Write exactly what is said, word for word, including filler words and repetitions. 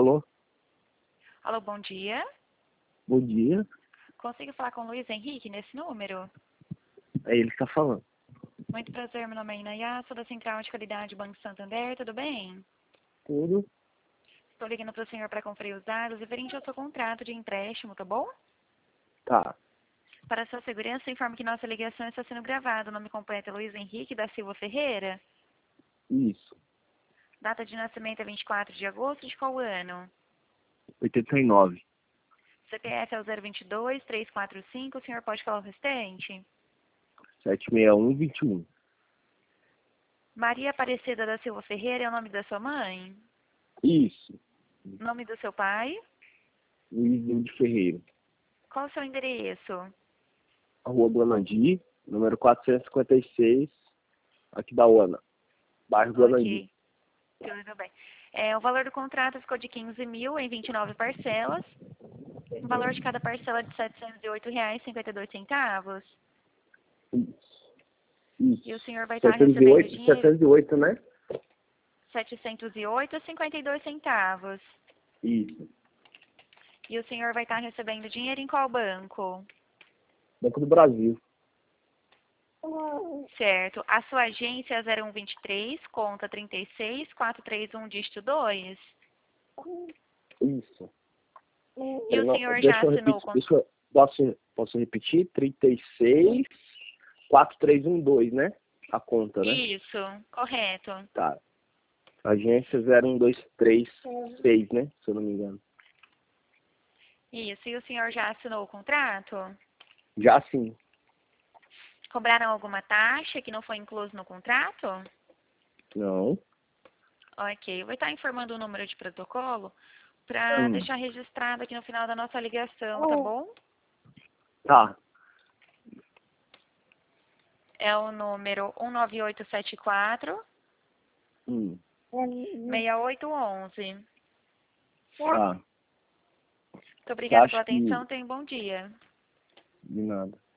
Alô? Alô, bom dia. Bom dia. Consigo falar com o Luiz Henrique nesse número? É ele que tá falando. Muito prazer, meu nome é Inayá, sou da Central de Qualidade Banco Santander, tudo bem? Tudo? Estou ligando para o senhor para conferir os dados referente ao seu contrato de empréstimo, tá bom? Tá. Para sua segurança, informo que nossa ligação está sendo gravada. O nome completo é Luiz Henrique da Silva Ferreira. Isso. Data de nascimento é vinte e quatro de agosto de qual ano? oitenta e nove. C P F é o zero vinte e dois, três quatro cinco, o senhor pode falar o restante? sete seis um, vinte e um. Maria Aparecida da Silva Ferreira é o nome da sua mãe? Isso. Nome do seu pai? Luizinho de Ferreira. Qual o seu endereço? Rua do Anandi, número quatrocentos e cinquenta e seis, aqui da UANA. Bairro do Anandi. Ok, tudo bem. É, o valor do contrato ficou de quinze mil em vinte e nove parcelas. O valor de cada parcela é de setecentos e oito reais e cinquenta e dois centavos. Isso. Isso. E o senhor vai estar setecentos e recebendo oito, dinheiro setecentos e oito, né? setecentos e oito e cinquenta e dois centavos. Isso. E o senhor vai estar recebendo dinheiro em qual banco? Banco do Brasil. Certo. A sua agência é zero um vinte e três, conta trinta e seis, quatrocentos e trinta e um, dígito dois. Isso. E o Não, senhor já deixa eu assinou o repetir. contrato? Deixa eu, posso, posso repetir? trinta e seis, quatro três um dois, né? A conta, né? Isso, correto. Tá. Agência zero um dois três seis, né? Se eu não me engano. Isso. E o senhor já assinou o contrato? Já sim. Cobraram alguma taxa que não foi incluso no contrato? Não. Ok. Eu vou estar informando o número de protocolo para Hum. deixar registrado aqui no final da nossa ligação, tá bom? Tá. É o número um nove oito sete quatro, Hum. seis oito um um. Tá. Muito Você obrigada acha pela que... atenção. Tenha um bom dia. De nada.